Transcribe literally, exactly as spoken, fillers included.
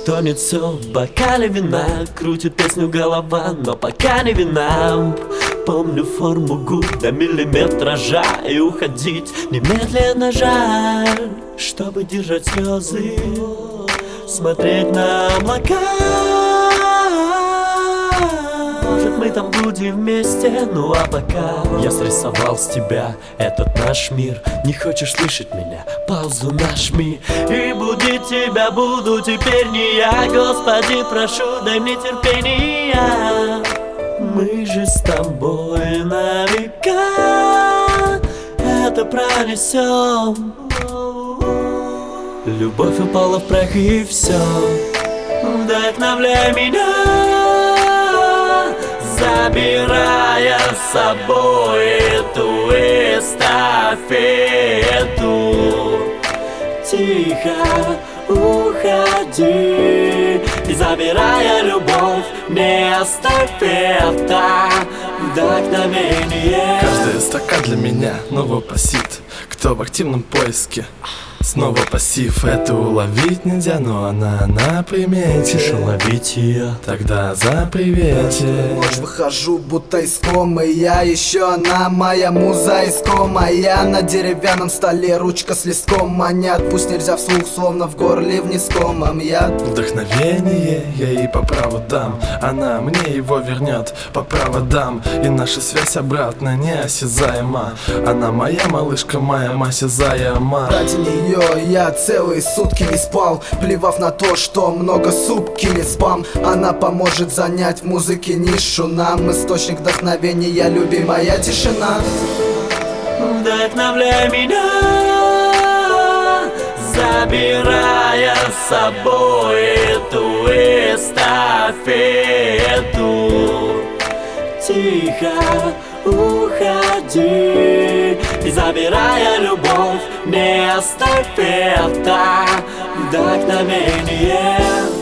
Тонет все в бокале вина, крутит песню голова, но пока не вина. Помню форму губ до миллиметража, и уходить немедленно жаль, чтобы держать слезы, смотреть на облака. Может, мы там будем вместе, ну а пока я срисовал с тебя этот наш мир. Не хочешь слышать меня? Паузу нажми. И будить тебя буду теперь не я. Господи, прошу, дай мне терпения. Мы же с тобой на века это пронесем. Любовь упала в прах и все. Вдохновляй меня, забирая с собой эту эстафету. Тихо уходи и забирая любовь, не оставь это вдохновение. Каждая строка для меня новый пассит. Кто в активном поиске, снова пассив. Это уловить нельзя, но она на примете. Тише ловить ее, тогда за привете. Ночь выхожу, будто из комы. Я еще она, моя муза искомая. На деревянном столе ручка с листком манят. Пусть нельзя вслух, словно в горле в нескомом яд. Вдохновение я ей по праву дам, она мне его вернет по проводам. И наша связь обратно неосязаема. Она моя малышка, моя осязаема. Ради нее я целые сутки не спал, плевав на то, что много сутки не спам. Она поможет занять в музыке нишу нам. Источник вдохновения, любимая тишина. Вдохновляй меня, забирая с собой эту эстафету. Тихо уходи и забирая любовь, не оставь это вдохновение.